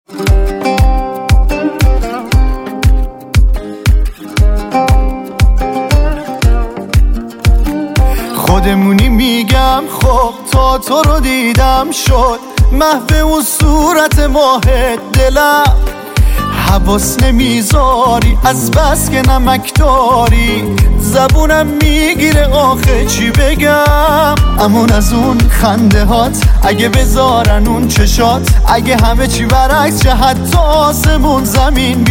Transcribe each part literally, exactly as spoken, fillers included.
خودمونی میگم خب تا تو رو دیدم شد محو اون صورت ماهت دلم حواس نمیذاری از بس که نمک داری زبونم میگیره آخه چی بگم امون از اون خنده هات اگه بذارن اون چشات اگه همه چی برعکس شه حتی آسمون زمین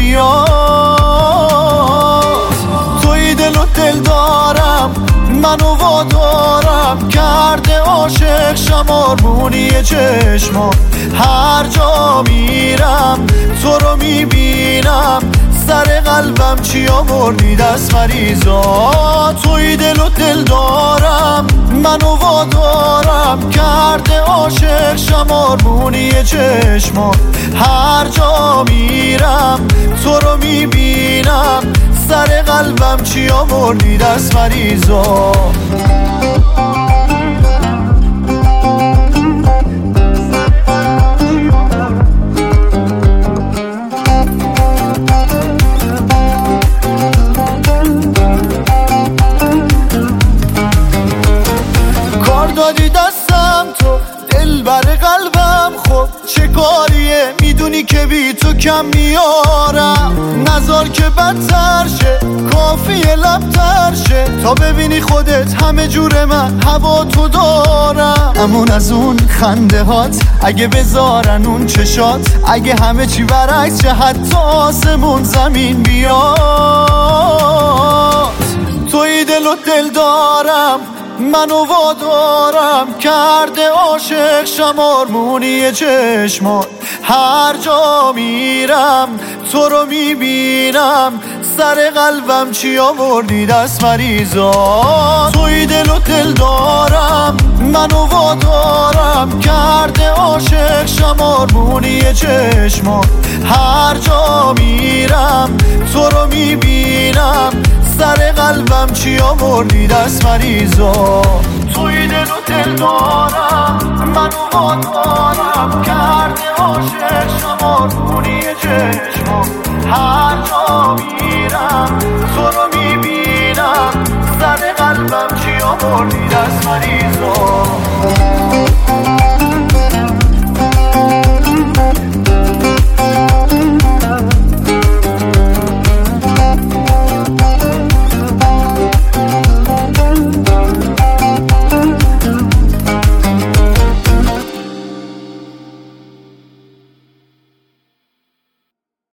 بیاد توی دل و دل دارم منو وادارم کرده عاشق شمارمونی چشما هر جا میرم تو رو میبینم سر قلبم چی آوردی دست مریضا توی دل و دل دارم منو وادارم کرده عاشق شمارمونی چشما هر جا میرم تو رو میبینم سر قلبم چی آوردی دست مریضا کار دادی دستم تو دل بر قلبم خب چه کاریه میدونی که بی تو کم میارم نزار که بدتر شه کافیه لبتر شه تا ببینی خودت همه جور من هوا تو دارم امون از اون خنده هات اگه بذارن اون چشات اگه همه چی برعکس شه حتی آسمون زمین بیاد توی دل و دل دارم منو وادارم کرده عاشق شمارمونی چشمات هر جا میرم تو رو میبینم سر قلبم چی آوردی دست مریضا توی دل و دل دارم منو وادارم کرده عاشق شمارمونی چشمات هر جا میرم تو رو میبینم سر قلبم چی آوردی دست مریضا توی دل و دل دارم منو وادارم کرده عاشق شمارمونی چشما هر جا میرم تو رو میبینم سر قلبم چی آوردی دست مریضا